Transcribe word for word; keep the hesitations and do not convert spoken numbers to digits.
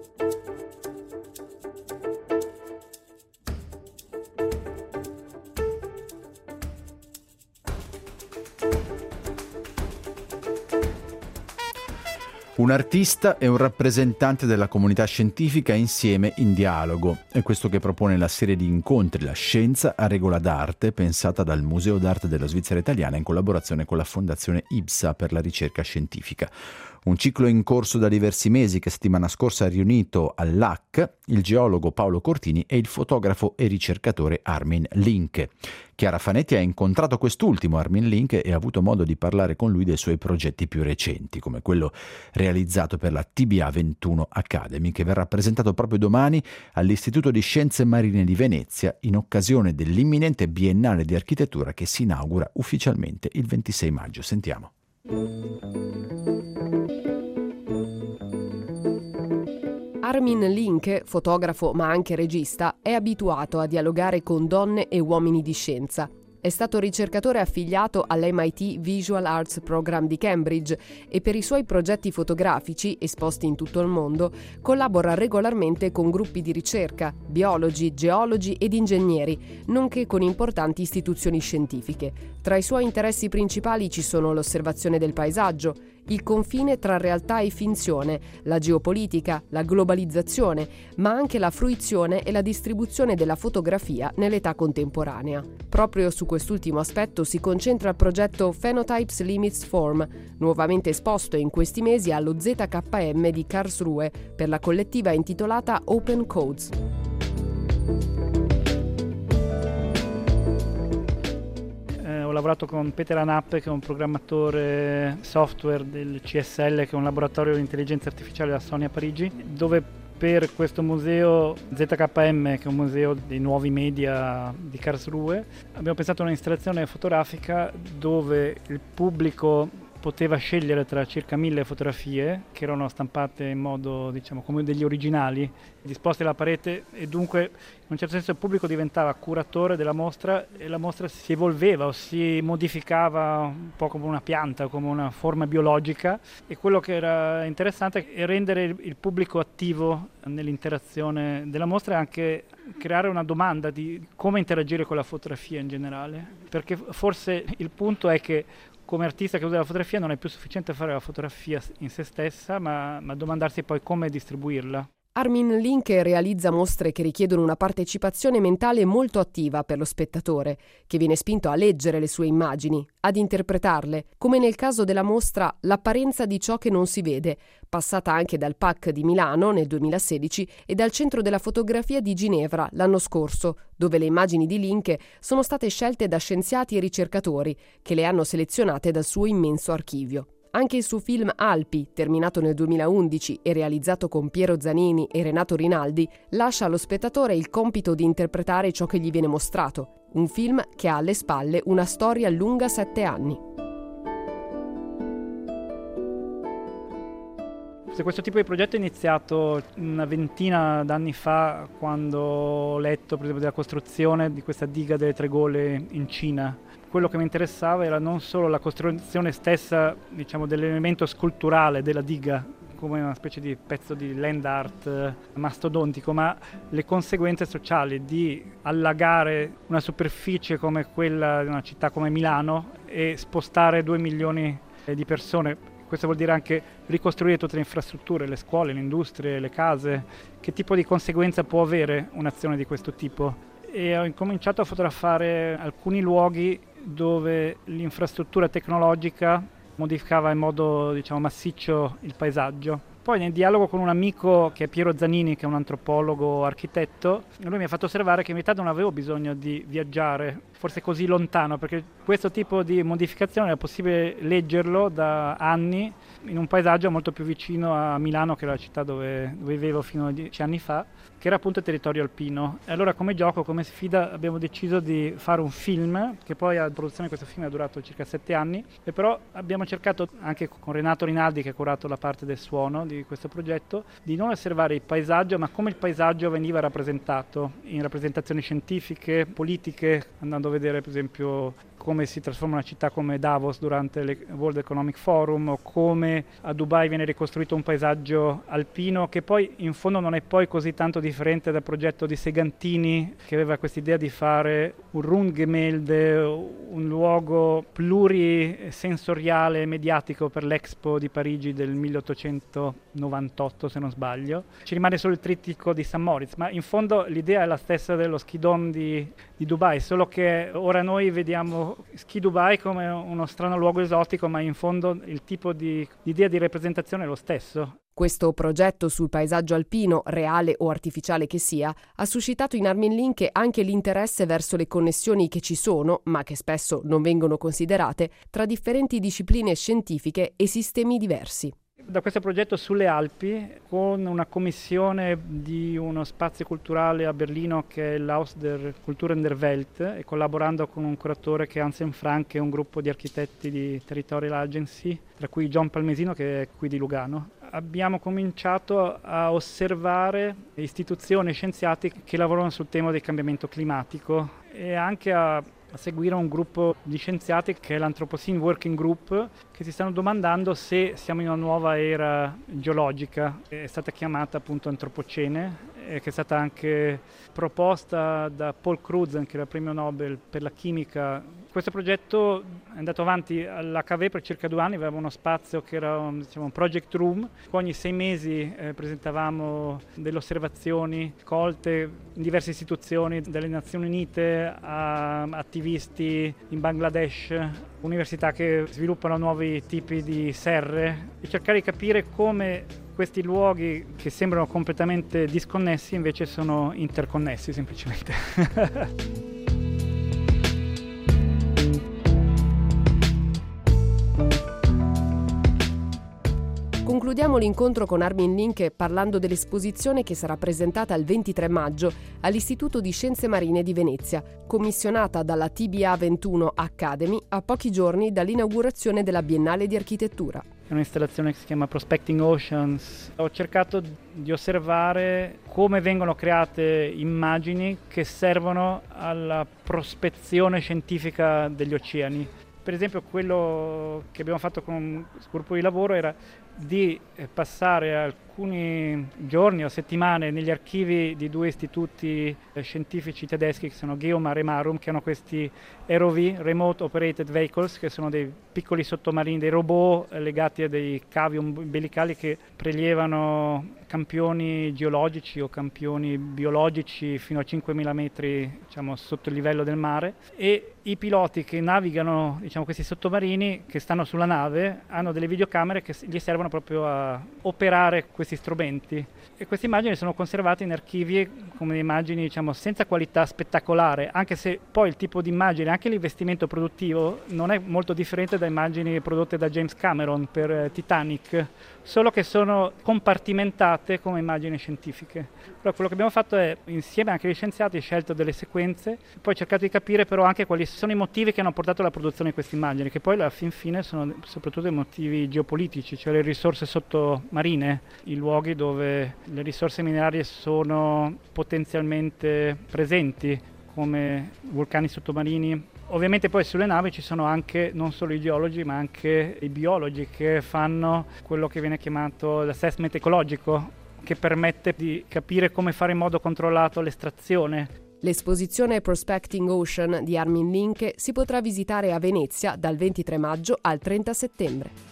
Un artista e un rappresentante della comunità scientifica insieme in dialogo. È questo che propone la serie di incontri La scienza a regola d'arte, pensata dal Museo d'arte della Svizzera Italiana in collaborazione con la Fondazione IPSA per la ricerca scientifica. Un ciclo in corso da diversi mesi che settimana scorsa ha riunito all'A C il geologo Paolo Cortini e il fotografo e ricercatore Armin Linke. Chiara Fanetti ha incontrato quest'ultimo, Armin Linke, e ha avuto modo di parlare con lui dei suoi progetti più recenti, come quello realizzato per la T B A ventuno Academy, che verrà presentato proprio domani all'Istituto di Scienze Marine di Venezia in occasione dell'imminente Biennale di Architettura che si inaugura ufficialmente il ventisei maggio. Sentiamo. Armin Linke, fotografo ma anche regista, è abituato a dialogare con donne e uomini di scienza. È stato ricercatore affiliato all'M I T Visual Arts Program di Cambridge e per i suoi progetti fotografici, esposti in tutto il mondo, collabora regolarmente con gruppi di ricerca, biologi, geologi ed ingegneri, nonché con importanti istituzioni scientifiche. Tra i suoi interessi principali ci sono l'osservazione del paesaggio, il confine tra realtà e finzione, la geopolitica, la globalizzazione, ma anche la fruizione e la distribuzione della fotografia nell'età contemporanea. Proprio su quest'ultimo aspetto si concentra il progetto Phenotypes Limits Form, nuovamente esposto in questi mesi allo Z K M di Karlsruhe per la collettiva intitolata Open Codes. Ho lavorato con Peter Anappe, che è un programmatore software del C S L, che è un laboratorio di intelligenza artificiale della Sony a Parigi, dove per questo museo Z K M, che è un museo dei nuovi media di Karlsruhe, abbiamo pensato a un'installazione fotografica dove il pubblico poteva scegliere tra circa mille fotografie che erano stampate in modo, diciamo, come degli originali, disposte alla parete, e dunque in un certo senso il pubblico diventava curatore della mostra e la mostra si evolveva o si modificava un po' come una pianta, come una forma biologica, e quello che era interessante è rendere il pubblico attivo nell'interazione della mostra e anche creare una domanda di come interagire con la fotografia in generale, perché forse il punto è che come artista che usa la fotografia non è più sufficiente fare la fotografia in se stessa, ma, ma domandarsi poi come distribuirla. Armin Linke realizza mostre che richiedono una partecipazione mentale molto attiva per lo spettatore, che viene spinto a leggere le sue immagini, ad interpretarle, come nel caso della mostra L'apparenza di ciò che non si vede, passata anche dal P A C di Milano nel duemilasedici e dal Centro della Fotografia di Ginevra l'anno scorso, dove le immagini di Linke sono state scelte da scienziati e ricercatori che le hanno selezionate dal suo immenso archivio. Anche il suo film Alpi, terminato nel duemilaundici e realizzato con Piero Zanini e Renato Rinaldi, lascia allo spettatore il compito di interpretare ciò che gli viene mostrato. Un film che ha alle spalle una storia lunga sette anni. Questo tipo di progetto è iniziato una ventina d'anni fa, quando ho letto per esempio della costruzione di questa diga delle Tre Gole in Cina. Quello che mi interessava era non solo la costruzione stessa, diciamo, dell'elemento sculturale della diga, come una specie di pezzo di land art mastodontico, ma le conseguenze sociali di allagare una superficie come quella di una città come Milano e spostare due milioni di persone. Questo vuol dire anche ricostruire tutte le infrastrutture, le scuole, le industrie, le case. Che tipo di conseguenza può avere un'azione di questo tipo? E ho incominciato a fotografare alcuni luoghi dove l'infrastruttura tecnologica modificava in modo, diciamo, massiccio il paesaggio. Poi nel dialogo con un amico che è Piero Zanini, che è un antropologo architetto, lui mi ha fatto osservare che in realtà non avevo bisogno di viaggiare forse così lontano, perché questo tipo di modificazione era possibile leggerlo da anni in un paesaggio molto più vicino a Milano, che era la città dove, dove vivevo fino a dieci anni fa, che era appunto il territorio alpino. E allora come gioco, come sfida, abbiamo deciso di fare un film, che poi la produzione di questo film è durato circa sette anni, e però abbiamo cercato anche con Renato Rinaldi, che ha curato la parte del suono di questo progetto, di non osservare il paesaggio, ma come il paesaggio veniva rappresentato in rappresentazioni scientifiche, politiche, andando a vedere per esempio come si trasforma una città come Davos durante il World Economic Forum, o come a Dubai viene ricostruito un paesaggio alpino che poi in fondo non è poi così tanto differente dal progetto di Segantini, che aveva questa idea di fare un Rundgemälde, un luogo plurisensoriale mediatico per l'Expo di Parigi del milleottocentonovantotto, se non sbaglio. Ci rimane solo il trittico di Saint Moritz, ma in fondo l'idea è la stessa dello Ski Dome di, di Dubai, solo che ora noi vediamo Ski Dubai come uno strano luogo esotico, ma in fondo il tipo di, di idea di rappresentazione è lo stesso. Questo progetto sul paesaggio alpino, reale o artificiale che sia, ha suscitato in Armin Linke anche l'interesse verso le connessioni che ci sono, ma che spesso non vengono considerate, tra differenti discipline scientifiche e sistemi diversi. Da questo progetto sulle Alpi, con una commissione di uno spazio culturale a Berlino che è l'Haus der Kulturen der Welt, e collaborando con un curatore che è Anselm Frank e un gruppo di architetti di Territorial Agency, tra cui John Palmesino che è qui di Lugano, abbiamo cominciato a osservare istituzioni e scienziati che lavorano sul tema del cambiamento climatico e anche a a seguire un gruppo di scienziati che è l'Anthropocene Working Group, che si stanno domandando se siamo in una nuova era geologica. È stata chiamata appunto Antropocene, e che è stata anche proposta da Paul Crutzen, che era il premio Nobel per la chimica. Questo progetto è andato avanti all'H V per circa due anni, avevamo uno spazio che era un, diciamo, un project room. Ogni sei mesi eh, presentavamo delle osservazioni colte in diverse istituzioni, dalle Nazioni Unite a attivisti in Bangladesh, università che sviluppano nuovi tipi di serre, e cercare di capire come questi luoghi che sembrano completamente disconnessi invece sono interconnessi semplicemente. Concludiamo l'incontro con Armin Linke parlando dell'esposizione che sarà presentata il ventitré maggio all'Istituto di Scienze Marine di Venezia, commissionata dalla T B A ventuno Academy a pochi giorni dall'inaugurazione della Biennale di Architettura. È un'installazione che si chiama Prospecting Oceans. Ho cercato di osservare come vengono create immagini che servono alla prospezione scientifica degli oceani. Per esempio, quello che abbiamo fatto con un gruppo di lavoro era di passare alcuni giorni o settimane negli archivi di due istituti scientifici tedeschi che sono Geomar e Marum, che hanno questi R O V, Remote Operated Vehicles, che sono dei piccoli sottomarini, dei robot legati a dei cavi umbilicali che prelevano campioni geologici o campioni biologici fino a cinquemila metri, diciamo, sotto il livello del mare, e i piloti che navigano, diciamo, questi sottomarini che stanno sulla nave hanno delle videocamere che gli servono proprio a operare questi strumenti, e queste immagini sono conservate in archivi come immagini, diciamo, senza qualità spettacolare, anche se poi il tipo di immagine, anche l'investimento produttivo non è molto differente da immagini prodotte da James Cameron per Titanic, solo che sono compartimentate come immagini scientifiche. Allora, quello che abbiamo fatto è, insieme anche agli scienziati, scelto delle sequenze, poi cercato di capire però anche quali sono i motivi che hanno portato alla produzione di queste immagini, che poi alla fin fine sono soprattutto dei motivi geopolitici, cioè le risorse sottomarine, i luoghi dove le risorse minerarie sono potenzialmente presenti, come vulcani sottomarini. Ovviamente poi sulle navi ci sono anche non solo i geologi ma anche i biologi che fanno quello che viene chiamato l'assessment ecologico, che permette di capire come fare in modo controllato l'estrazione. L'esposizione Prospecting Ocean di Armin Linke si potrà visitare a Venezia dal ventitré maggio al trenta settembre.